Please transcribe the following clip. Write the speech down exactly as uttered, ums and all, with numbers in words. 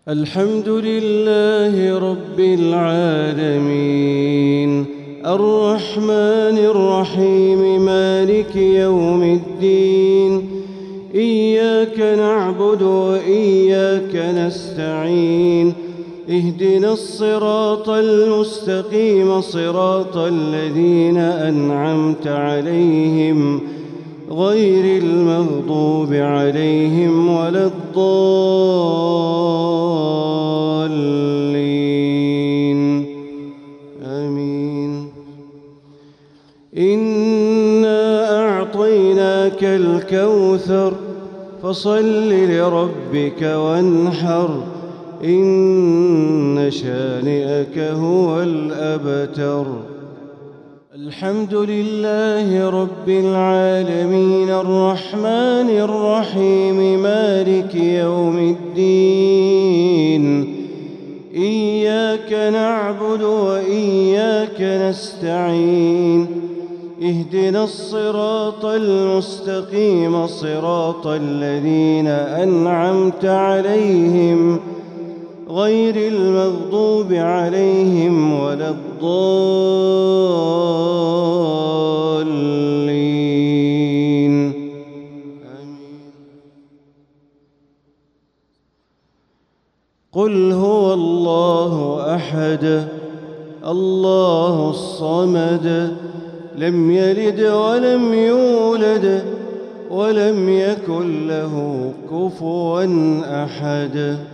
الحمد لله رب العالمين الرحمن الرحيم مالك يوم الدين إياك نعبد وإياك نستعين اهدنا الصراط المستقيم صراط الذين أنعمت عليهم غير المغضوب عليهم ولا الضالين آمين. إنا أعطيناك الكوثر فصل لربك وانحر إن شانئك هو الأبتر. الحمد لله رب العالمين الرحمن الرحيم مالك يوم الدين إياك نعبد وإياك نستعين اهدنا الصراط المستقيم صراط الذين أنعمت عليهم غير المغضوب عليهم ولا الضالين آمين. قل هو الله أحد الله الصمد لم يلد ولم يولد ولم يكن له كفوا أحد.